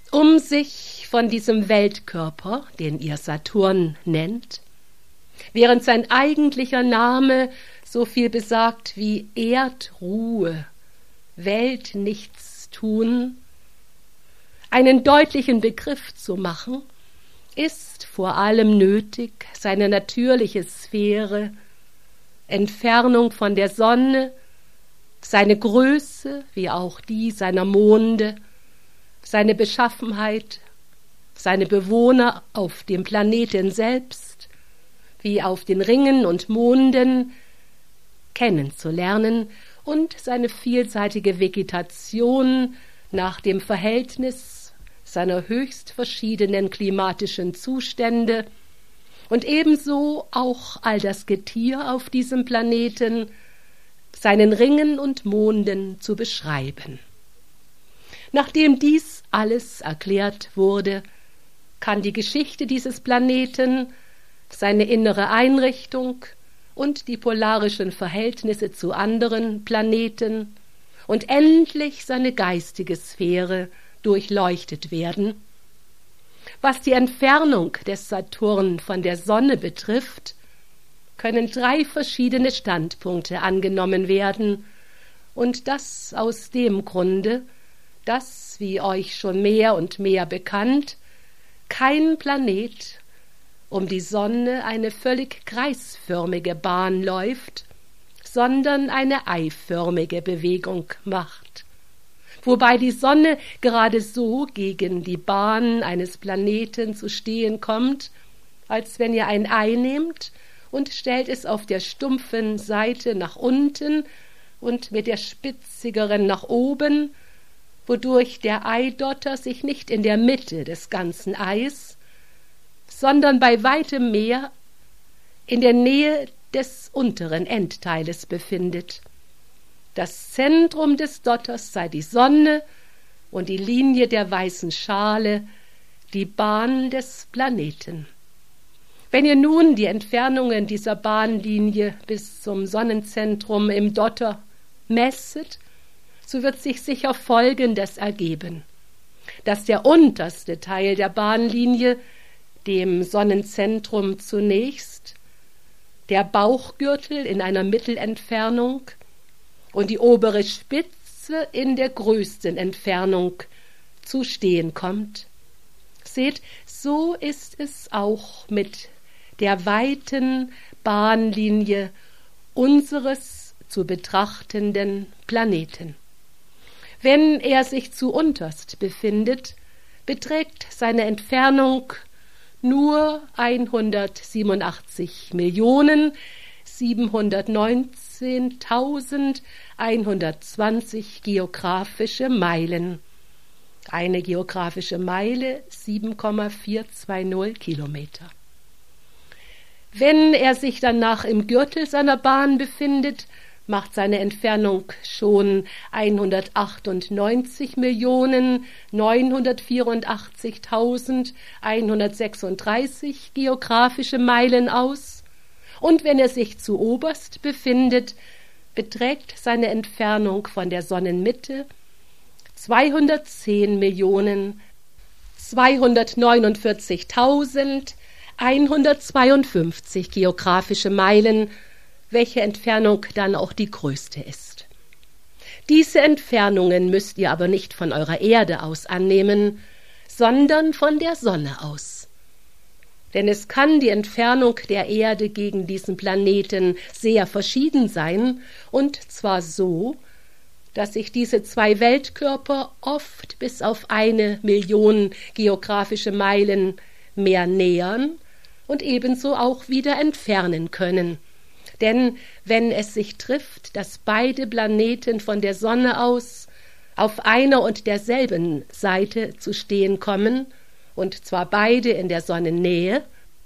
um sich von diesem Weltkörper, den ihr Saturn nennt, während sein eigentlicher Name so viel besagt wie Erdruhe, Weltnichtstun, einen deutlichen Begriff zu machen, ist vor allem nötig, seine natürliche Sphäre, Entfernung von der Sonne, seine Größe wie auch die seiner Monde, seine Beschaffenheit, seine Bewohner auf dem Planeten selbst, wie auf den Ringen und Monden, kennenzulernen und seine vielseitige Vegetation nach dem Verhältnis seiner höchst verschiedenen klimatischen Zustände und ebenso auch all das Getier auf diesem Planeten, seinen Ringen und Monden zu beschreiben. Nachdem dies alles erklärt wurde, kann die Geschichte dieses Planeten, seine innere Einrichtung und die polarischen Verhältnisse zu anderen Planeten und endlich seine geistige Sphäre durchleuchtet werden. Was die Entfernung des Saturn von der Sonne betrifft, können 3 verschiedene Standpunkte angenommen werden, und das aus dem Grunde, dass, wie euch schon mehr und mehr bekannt, kein Planet um die Sonne eine völlig kreisförmige Bahn läuft, sondern eine eiförmige Bewegung macht, wobei die Sonne gerade so gegen die Bahn eines Planeten zu stehen kommt, als wenn ihr ein Ei nehmt und stellt es auf der stumpfen Seite nach unten und mit der spitzigeren nach oben, wodurch der Eidotter sich nicht in der Mitte des ganzen Eis, sondern bei weitem mehr in der Nähe des unteren Endteiles befindet. Das Zentrum des Dotters sei die Sonne und die Linie der weißen Schale die Bahn des Planeten. Wenn ihr nun die Entfernungen dieser Bahnlinie bis zum Sonnenzentrum im Dotter messet, so wird sich sicher Folgendes ergeben, dass der unterste Teil der Bahnlinie dem Sonnenzentrum zunächst, der Bauchgürtel in einer Mittelentfernung und die obere Spitze in der größten Entfernung zu stehen kommt. Seht, so ist es auch mit der weiten Bahnlinie unseres zu betrachtenden Planeten. Wenn er sich zu unterst befindet, beträgt seine Entfernung nur 187.719.120 geografische Meilen. Eine geografische Meile 7,420 Kilometer. Wenn er sich danach im Gürtel seiner Bahn befindet, macht seine Entfernung schon 198.984.136 geografische Meilen aus, und wenn er sich zu oberst befindet, beträgt seine Entfernung von der Sonnenmitte 210.249.152 geografische Meilen, welche Entfernung dann auch die größte ist. Diese Entfernungen müsst ihr aber nicht von eurer Erde aus annehmen, sondern von der Sonne aus. Denn es kann die Entfernung der Erde gegen diesen Planeten sehr verschieden sein, und zwar so, dass sich diese 2 Weltkörper oft bis auf 1 Million geografische Meilen mehr nähern und ebenso auch wieder entfernen können. Denn wenn es sich trifft, dass beide Planeten von der Sonne aus auf einer und derselben Seite zu stehen kommen, und zwar beide in der Sonnennähe,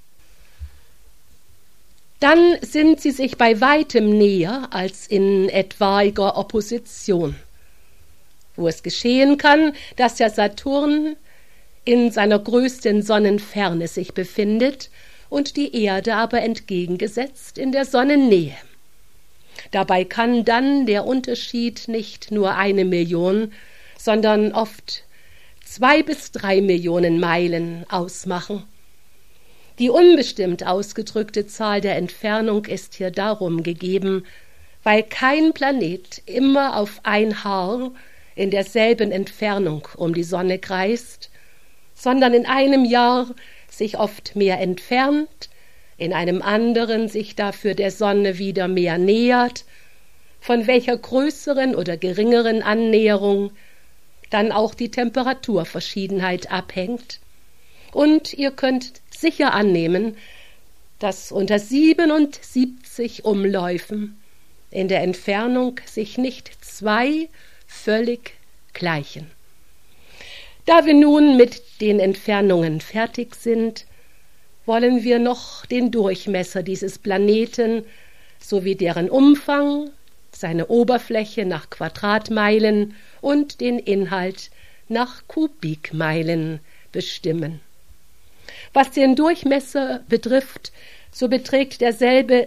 dann sind sie sich bei weitem näher als in etwaiger Opposition, wo es geschehen kann, dass der Saturn in seiner größten Sonnenferne sich befindet und die Erde aber entgegengesetzt in der Sonnennähe. Dabei kann dann der Unterschied nicht nur 1 Million, sondern oft 2 bis 3 Millionen Meilen ausmachen. Die unbestimmt ausgedrückte Zahl der Entfernung ist hier darum gegeben, weil kein Planet immer auf ein Haar in derselben Entfernung um die Sonne kreist, sondern in einem Jahr sich oft mehr entfernt, in einem anderen sich dafür der Sonne wieder mehr nähert, von welcher größeren oder geringeren Annäherung dann auch die Temperaturverschiedenheit abhängt. Und ihr könnt sicher annehmen, dass unter 77 Umläufen in der Entfernung sich nicht 2 völlig gleichen. Da wir nun mit den Entfernungen fertig sind, wollen wir noch den Durchmesser dieses Planeten sowie deren Umfang, seine Oberfläche nach Quadratmeilen und den Inhalt nach Kubikmeilen bestimmen. Was den Durchmesser betrifft, so beträgt derselbe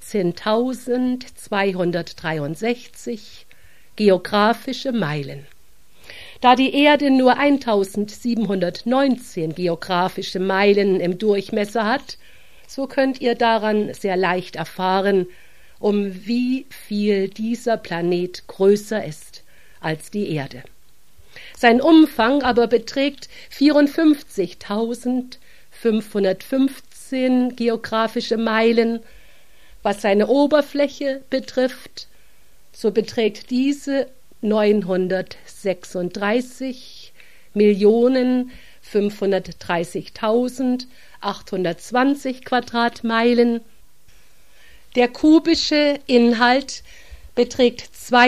17.263 geografische Meilen. Da die Erde nur 1719 geografische Meilen im Durchmesser hat, so könnt ihr daran sehr leicht erfahren, um wie viel dieser Planet größer ist als die Erde. Sein Umfang aber beträgt 54.515 geografische Meilen. Was seine Oberfläche betrifft, so beträgt diese 936.530.820 Quadratmeilen. Der kubische Inhalt beträgt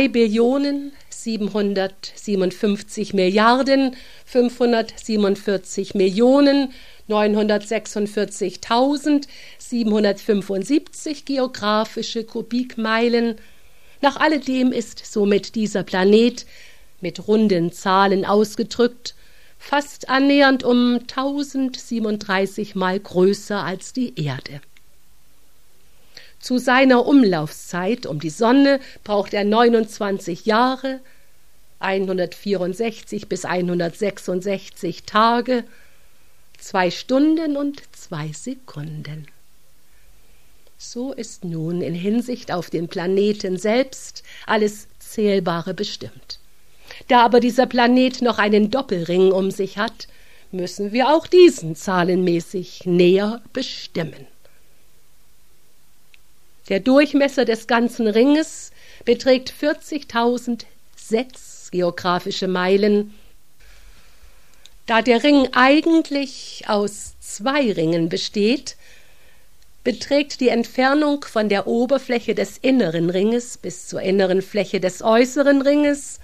2.757.547.946.775 geografische Kubikmeilen. Nach alledem ist somit dieser Planet, mit runden Zahlen ausgedrückt, fast annähernd um 1037 Mal größer als die Erde. Zu seiner Umlaufszeit um die Sonne braucht er 29 Jahre, 164 bis 166 Tage, 2 Stunden und 2 Sekunden. So ist nun in Hinsicht auf den Planeten selbst alles Zählbare bestimmt. Da aber dieser Planet noch einen Doppelring um sich hat, müssen wir auch diesen zahlenmäßig näher bestimmen. Der Durchmesser des ganzen Ringes beträgt 40.006 geografische Meilen. Da der Ring eigentlich aus 2 Ringen besteht, beträgt die Entfernung von der Oberfläche des inneren Ringes bis zur inneren Fläche des äußeren Ringes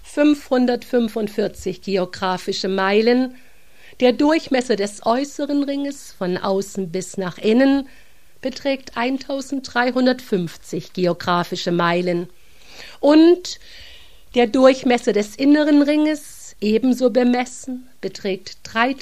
545 geografische Meilen. Der Durchmesser des äußeren Ringes von außen bis nach innen beträgt 1350 geografische Meilen und der Durchmesser des inneren Ringes, ebenso bemessen, beträgt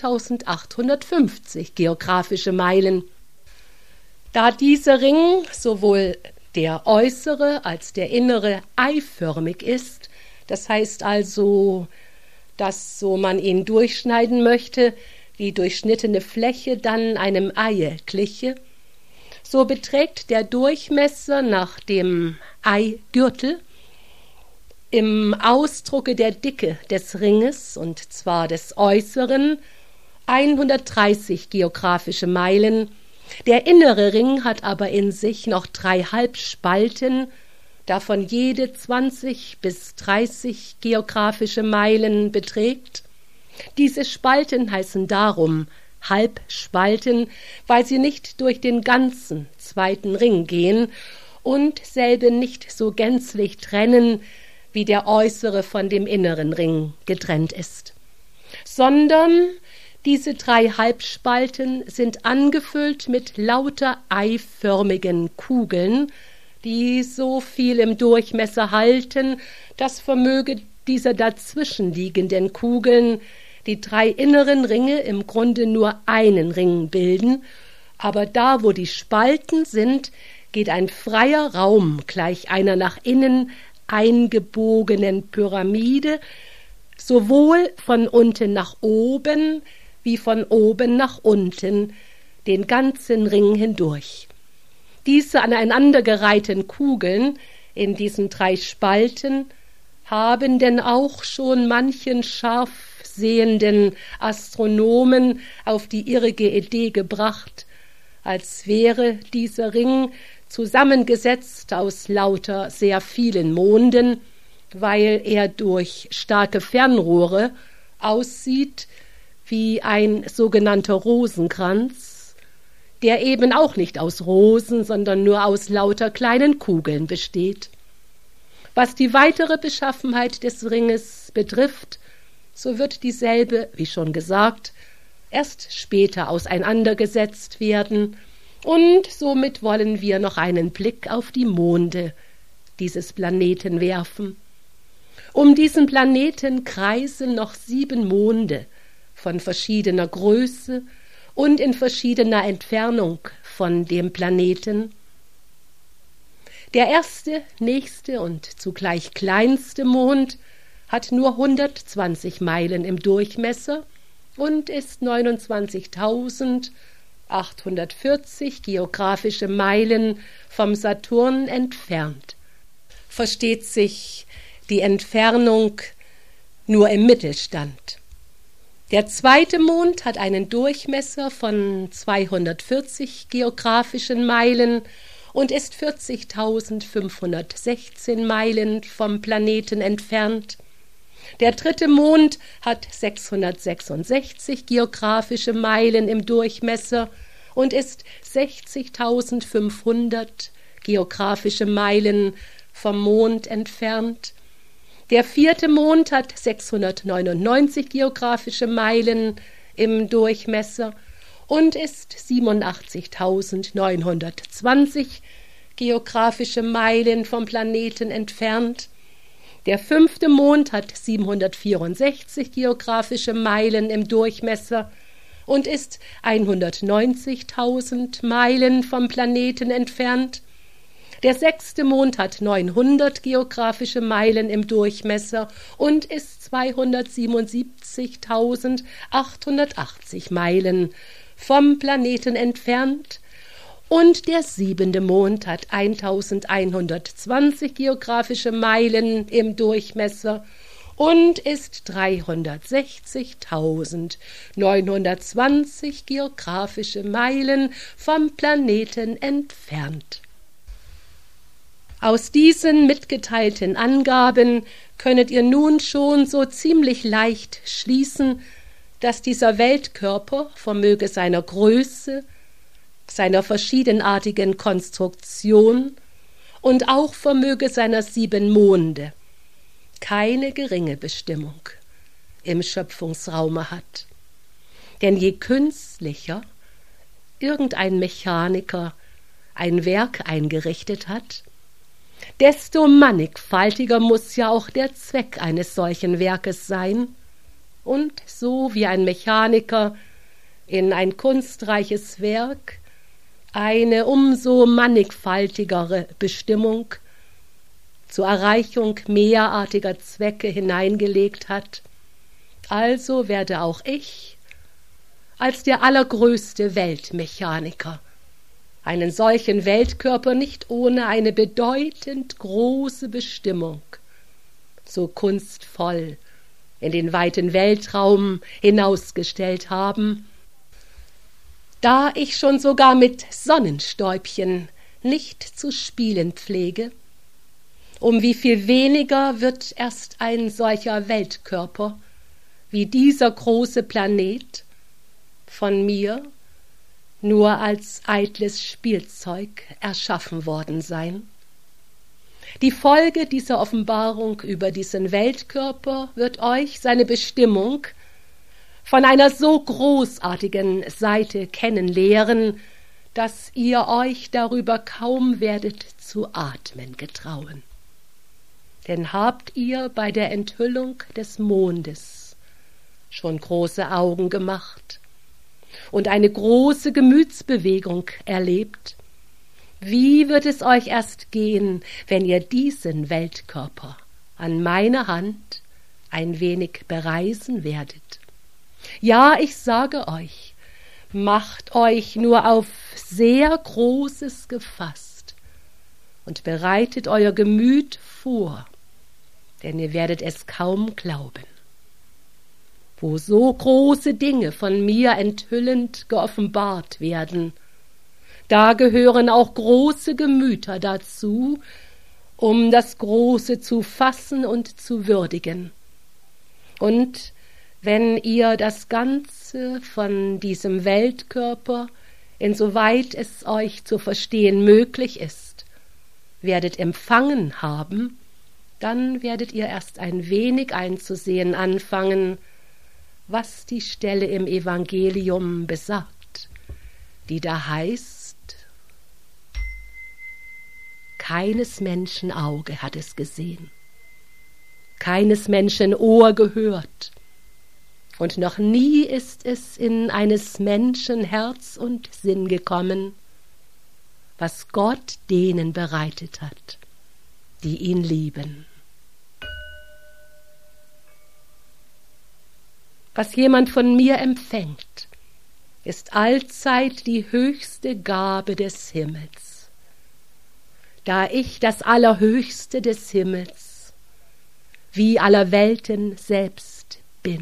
3850 geografische Meilen. Da dieser Ring, sowohl der äußere als der innere, eiförmig ist, das heißt also, dass, so man ihn durchschneiden möchte, die durchschnittene Fläche dann einem Eie gliche, so beträgt der Durchmesser nach dem Eigürtel im Ausdrucke der Dicke des Ringes, und zwar des äußeren, 130 geografische Meilen. Der innere Ring hat aber in sich noch 3 Halbspalten, davon jede 20 bis 30 geografische Meilen beträgt. Diese Spalten heißen darum Halbspalten, weil sie nicht durch den ganzen zweiten Ring gehen und selbe nicht so gänzlich trennen, wie der äußere von dem inneren Ring getrennt ist, sondern diese 3 Halbspalten sind angefüllt mit lauter eiförmigen Kugeln, die so viel im Durchmesser halten, dass vermöge dieser dazwischenliegenden Kugeln die 3 inneren Ringe im Grunde nur einen Ring bilden, aber da, wo die Spalten sind, geht ein freier Raum gleich einer nach innen eingebogenen Pyramide sowohl von unten nach oben wie von oben nach unten, den ganzen Ring hindurch. Diese aneinandergereihten Kugeln in diesen 3 Spalten haben denn auch schon manchen scharf sehenden Astronomen auf die irrige Idee gebracht, als wäre dieser Ring zusammengesetzt aus lauter sehr vielen Monden, weil er durch starke Fernrohre aussieht wie ein sogenannter Rosenkranz, der eben auch nicht aus Rosen, sondern nur aus lauter kleinen Kugeln besteht. Was die weitere Beschaffenheit des Ringes betrifft, so wird dieselbe, wie schon gesagt, erst später auseinandergesetzt werden, und somit wollen wir noch einen Blick auf die Monde dieses Planeten werfen. Um diesen Planeten kreisen noch 7 Monde von verschiedener Größe und in verschiedener Entfernung von dem Planeten. Der erste, nächste und zugleich kleinste Mond hat nur 120 Meilen im Durchmesser und ist 29.840 geografische Meilen vom Saturn entfernt. Versteht sich die Entfernung nur im Mittelstand. Der zweite Mond hat einen Durchmesser von 240 geografischen Meilen und ist 40.516 Meilen vom Planeten entfernt. Der dritte Mond hat 666 geografische Meilen im Durchmesser und ist 60.500 geografische Meilen vom Mond entfernt. Der vierte Mond hat 699 geografische Meilen im Durchmesser und ist 87.920 geografische Meilen vom Planeten entfernt. Der fünfte Mond hat 764 geografische Meilen im Durchmesser und ist 190.000 Meilen vom Planeten entfernt. Der sechste Mond hat 900 geografische Meilen im Durchmesser und ist 277.880 Meilen vom Planeten entfernt. Und der siebente Mond hat 1120 geografische Meilen im Durchmesser und ist 360.920 geografische Meilen vom Planeten entfernt. Aus diesen mitgeteilten Angaben könnet ihr nun schon so ziemlich leicht schließen, dass dieser Weltkörper vermöge seiner Größe, seiner verschiedenartigen Konstruktion und auch vermöge seiner 7 Monde keine geringe Bestimmung im Schöpfungsraume hat. Denn je künstlicher irgendein Mechaniker ein Werk eingerichtet hat, desto mannigfaltiger muss ja auch der Zweck eines solchen Werkes sein. Und so wie ein Mechaniker in ein kunstreiches Werk eine umso mannigfaltigere Bestimmung zur Erreichung mehrartiger Zwecke hineingelegt hat, also werde auch ich als der allergrößte Weltmechaniker einen solchen Weltkörper nicht ohne eine bedeutend große Bestimmung so kunstvoll in den weiten Weltraum hinausgestellt haben, da ich schon sogar mit Sonnenstäubchen nicht zu spielen pflege. Um wie viel weniger wird erst ein solcher Weltkörper wie dieser große Planet von mir nur als eitles Spielzeug erschaffen worden sein. Die Folge dieser Offenbarung über diesen Weltkörper wird euch seine Bestimmung von einer so großartigen Seite kennenlehren, dass ihr euch darüber kaum werdet zu atmen getrauen. Denn habt ihr bei der Enthüllung des Mondes schon große Augen gemacht und eine große Gemütsbewegung erlebt, wie wird es euch erst gehen, wenn ihr diesen Weltkörper an meiner Hand ein wenig bereisen werdet. Ja, ich sage euch, macht euch nur auf sehr Großes gefasst und bereitet euer Gemüt vor, denn ihr werdet es kaum glauben. Wo so große Dinge von mir enthüllend geoffenbart werden, da gehören auch große Gemüter dazu, um das Große zu fassen und zu würdigen. Und wenn ihr das Ganze von diesem Weltkörper, insoweit es euch zu verstehen möglich ist, werdet empfangen haben, dann werdet ihr erst ein wenig einzusehen anfangen, was die Stelle im Evangelium besagt, die da heißt: Keines Menschen Auge hat es gesehen, keines Menschen Ohr gehört, und noch nie ist es in eines Menschen Herz und Sinn gekommen, was Gott denen bereitet hat, die ihn lieben. Was jemand von mir empfängt, ist allzeit die höchste Gabe des Himmels, da ich das Allerhöchste des Himmels wie aller Welten selbst bin.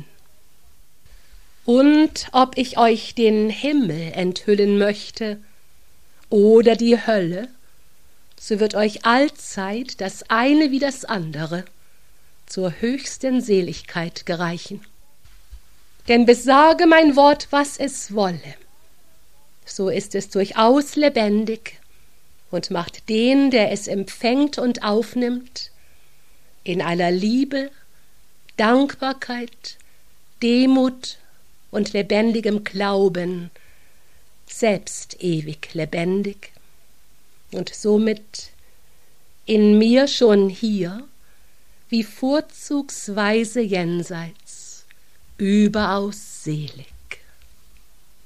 Und ob ich euch den Himmel enthüllen möchte oder die Hölle, so wird euch allzeit das eine wie das andere zur höchsten Seligkeit gereichen. Denn besage mein Wort, was es wolle, so ist es durchaus lebendig und macht den, der es empfängt und aufnimmt, in aller Liebe, Dankbarkeit, Demut und lebendigem Glauben selbst ewig lebendig und somit in mir schon hier wie vorzugsweise jenseits überaus selig.